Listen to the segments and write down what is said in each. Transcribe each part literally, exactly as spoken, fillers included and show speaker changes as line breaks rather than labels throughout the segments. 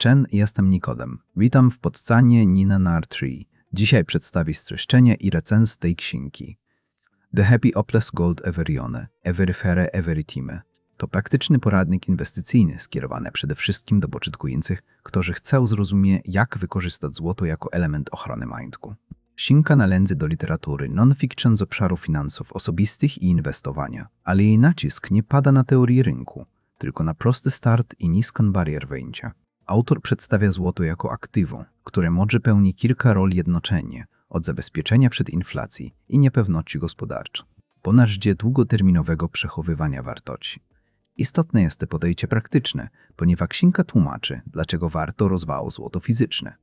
Chen, jestem Nikodem. Witam w podcanie Nina Nar trzy. Dzisiaj przedstawię streszczenie i recenzję tej księgi. The Happy Oples Gold Everione, Everifere Everitime. To praktyczny poradnik inwestycyjny skierowany przede wszystkim do początkujących, którzy chcą zrozumieć, jak wykorzystać złoto jako element ochrony majątku. Księga należy do literatury non-fiction z obszaru finansów osobistych i inwestowania, ale jej nacisk nie pada na teorię rynku, tylko na prosty start i niską barierę wejścia. Autor przedstawia złoto jako aktywum, które może pełnić kilka ról jednocześnie, od zabezpieczenia przed inflacją i niepewności gospodarczej, po narzędzie długoterminowego przechowywania wartości. Istotne jest to podejście praktyczne, ponieważ księga tłumaczy, dlaczego warto rozważyć złoto fizyczne.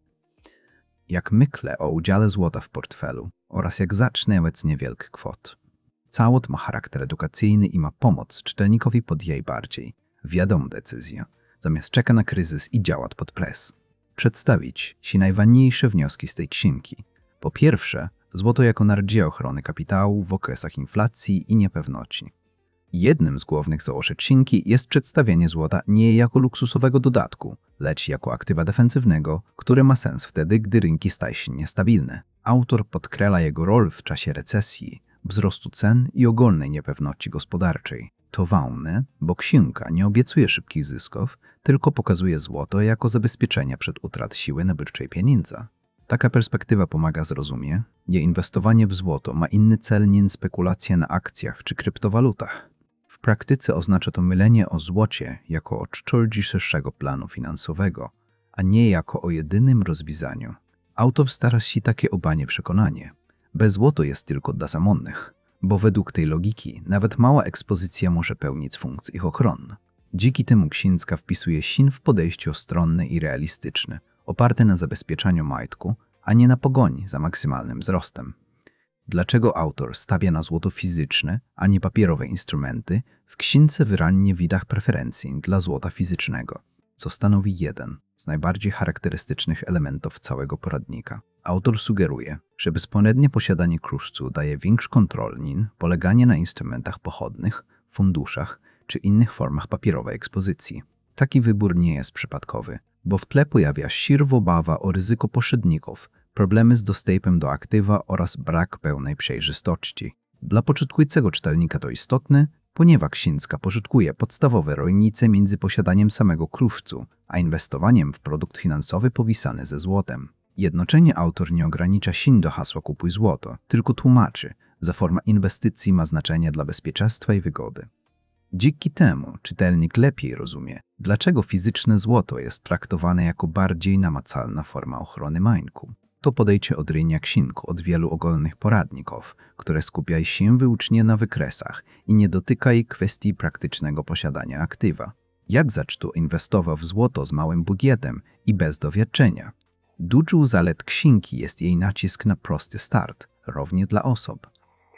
Jak myślę o udziale złota w portfelu oraz jak zacznę od niewielkich kwot. Całość ma charakter edukacyjny i ma pomóc czytelnikowi podjąć bardziej wiadomą decyzję, zamiast czekać na kryzys i działać pod pres. Przedstawić się najważniejsze wnioski z tej księgi. Po pierwsze, złoto jako narzędzie ochrony kapitału w okresach inflacji i niepewności. Jednym z głównych założeń księgi jest przedstawienie złota nie jako luksusowego dodatku, lecz jako aktywa defensywnego, które ma sens wtedy, gdy rynki stają się niestabilne. Autor podkreśla jego rolę w czasie recesji, wzrostu cen i ogólnej niepewności gospodarczej. To ważne, bo księga nie obiecuje szybkich zysków, tylko pokazuje złoto jako zabezpieczenie przed utratą siły nabywczej pieniądza. Taka perspektywa pomaga zrozumieć, że inwestowanie w złoto ma inny cel niż spekulacja na akcjach czy kryptowalutach. W praktyce oznacza to mylenie o złocie jako o części szerszego planu finansowego, a nie jako o jedynym rozwiązaniu. Autor stara się takie obanie przekonanie. Bez złoto jest tylko dla samotnych, bo według tej logiki nawet mała ekspozycja może pełnić funkcję ich ochrony. Dzięki temu księga wpisuje się w podejście ostronne i realistyczne, oparte na zabezpieczaniu majątku, a nie na pogoni za maksymalnym wzrostem. Dlaczego autor stawia na złoto fizyczne, a nie papierowe instrumenty, w księdze wyraźnie widać preferencji dla złota fizycznego, co stanowi jeden z najbardziej charakterystycznych elementów całego poradnika. Autor sugeruje, że bezpośrednie posiadanie kruszcu daje większą kontrolę niż poleganie na instrumentach pochodnych, funduszach czy innych formach papierowej ekspozycji. Taki wybór nie jest przypadkowy, bo w tle pojawia się obawa o ryzyko pośredników, problemy z dostępem do aktywa oraz brak pełnej przejrzystości. Dla początkującego czytelnika to istotne, ponieważ księga poszutkuje podstawowe różnice między posiadaniem samego kruszcu, a inwestowaniem w produkt finansowy powiązany ze złotem. Jednocześnie autor nie ogranicza się do hasła kupuj złoto, tylko tłumaczy, że forma inwestycji ma znaczenie dla bezpieczeństwa i wygody. Dzięki temu czytelnik lepiej rozumie, dlaczego fizyczne złoto jest traktowane jako bardziej namacalna forma ochrony majątku. To podejście odróżnia księgę od wielu ogólnych poradników, które skupiają się wyłącznie na wykresach i nie dotykają kwestii praktycznego posiadania aktywa. Jak zacząć inwestować w złoto z małym budżetem i bez doświadczenia? Dużą zalet księgi jest jej nacisk na prosty start, również dla osób,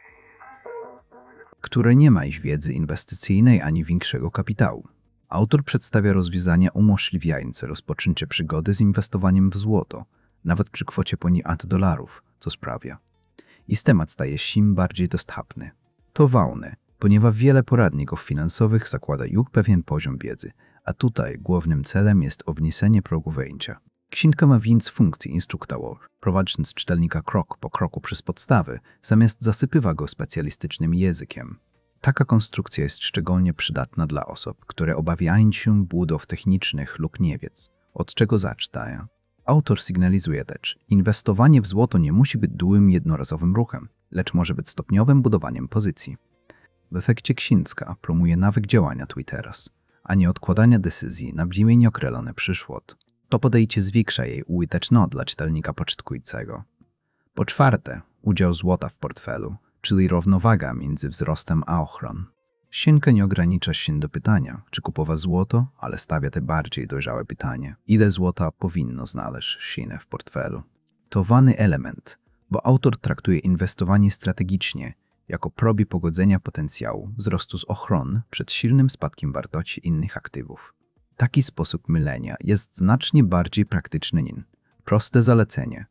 które nie mają wiedzy inwestycyjnej ani większego kapitału. Autor przedstawia rozwiązania umożliwiające rozpoczęcie przygody z inwestowaniem w złoto, nawet przy kwocie poniżej dolarów, co sprawia, iż temat staje się bardziej dostępny. To ważne, ponieważ wiele poradników finansowych zakłada już pewien poziom wiedzy, a tutaj głównym celem jest obniżenie progu wejścia. Księga ma więc funkcję instruktorów, prowadząc czytelnika krok po kroku przez podstawy, zamiast zasypywać go specjalistycznym językiem. Taka konstrukcja jest szczególnie przydatna dla osób, które obawiają się błędów technicznych lub nie wiedzą, od czego zaczynają. Autor sygnalizuje też, inwestowanie w złoto nie musi być dużym jednorazowym ruchem, lecz może być stopniowym budowaniem pozycji. W efekcie księga promuje nawyk działania tu i teraz, a nie odkładania decyzji na brzemię nieokreślone przyszłość. To podejście zwiększa jej użyteczność dla czytelnika początkującego. Po czwarte, udział złota w portfelu, czyli równowaga między wzrostem a ochroną. Księga nie ogranicza się do pytania, czy kupować złoto, ale stawia te bardziej dojrzałe pytanie, ile złota powinno znaleźć się w portfelu. To ważny element, bo autor traktuje inwestowanie strategicznie jako próbę pogodzenia potencjału wzrostu z ochron przed silnym spadkiem wartości innych aktywów. Taki sposób mylenia jest znacznie bardziej praktyczny niż proste zalecenie.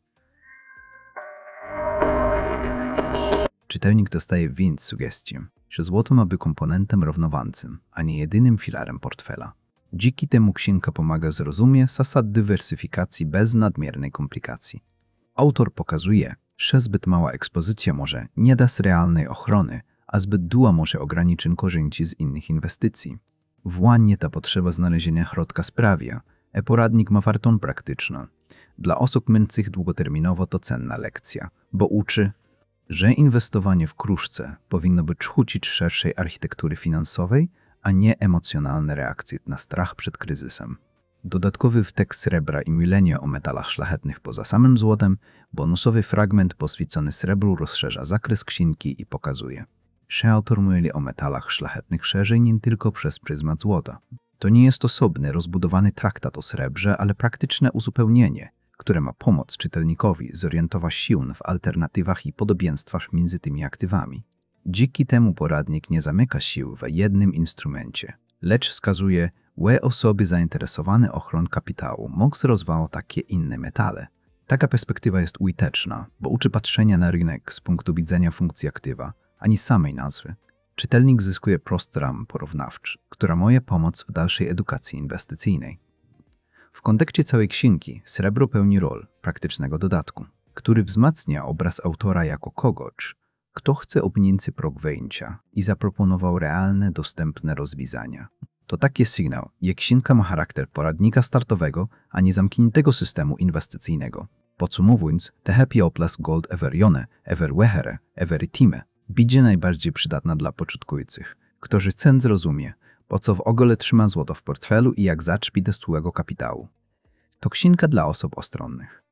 Czytelnik dostaje więc sugestię, że złoto ma być komponentem równoważnym, a nie jedynym filarem portfela. Dzięki temu księga pomaga zrozumieć zasad dywersyfikacji bez nadmiernej komplikacji. Autor pokazuje, że zbyt mała ekspozycja może nie dać realnej ochrony, a zbyt duża może ograniczyć korzyści z innych inwestycji. Właśnie ta potrzeba znalezienia środka sprawia, że poradnik ma wartość praktyczną. Dla osób mających długoterminowo to cenna lekcja, bo uczy, że inwestowanie w kruszce powinno być chucić szerszej architektury finansowej, a nie emocjonalne reakcje na strach przed kryzysem. Dodatkowy tekst srebra i milenia o metalach szlachetnych poza samym złotem, bonusowy fragment poświęcony srebru rozszerza zakres księgi i pokazuje, że autor mówi o metalach szlachetnych szerzej nie tylko przez pryzmat złota. To nie jest osobny, rozbudowany traktat o srebrze, ale praktyczne uzupełnienie, które ma pomóc czytelnikowi zorientować się w alternatywach i podobieństwach między tymi aktywami. Dzięki temu poradnik nie zamyka się w jednym instrumencie, lecz wskazuje, że osoby zainteresowane ochroną kapitału mogą rozważać takie inne metale. Taka perspektywa jest użyteczna, bo uczy patrzenia na rynek z punktu widzenia funkcji aktywa, ani samej nazwy. Czytelnik zyskuje prosty ram porównawczy, która może pomóc w dalszej edukacji inwestycyjnej. W kontekście całej księgi srebro pełni rolę praktycznego dodatku, który wzmacnia obraz autora jako kogoś, kto chce obniżyć próg wejścia i zaproponował realne, dostępne rozwiązania. To taki sygnał, że księga ma charakter poradnika startowego, a nie zamkniętego systemu inwestycyjnego. Podsumowując, The Happy Oplas Gold Everione, Everwehere, Everitime będzie najbardziej przydatna dla początkujących, którzy chcą zrozumieć, po co w ogóle trzyma złoto w portfelu i jak zaczpić do stałego kapitału. To księga dla osób ostronnych,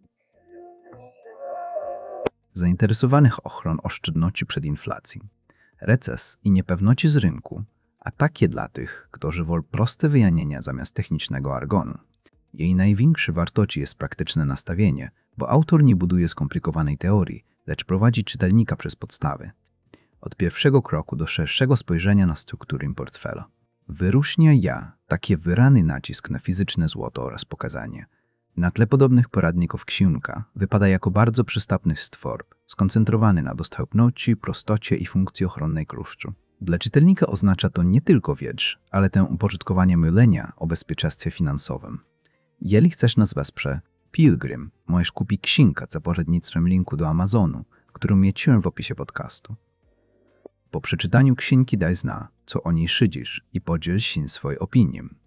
zainteresowanych ochroną oszczędności przed inflacją, recesji i niepewności z rynku, a takie dla tych, którzy wolą proste wyjaśnienia zamiast technicznego argonu. Jej największą wartością jest praktyczne nastawienie, bo autor nie buduje skomplikowanej teorii, lecz prowadzi czytelnika przez podstawy. Od pierwszego kroku do szerszego spojrzenia na strukturę portfela. Wyróżnia ja taki wyrany nacisk na fizyczne złoto oraz pokazanie. Na tle podobnych poradników księga wypada jako bardzo przystępny stwór, skoncentrowany na dostępności, prostocie i funkcji ochronnej kruszczu. Dla czytelnika oznacza to nie tylko wiedzę, ale też uporządkowanie myślenia o bezpieczeństwie finansowym. Jeżeli chcesz nas wesprzeć, Pilgrim, możesz kupić księgę za pośrednictwem linku do Amazonu, który umieściłem w opisie podcastu. Po przeczytaniu księgi daj zna, co o niej szydzisz i podziel się swoją opinią.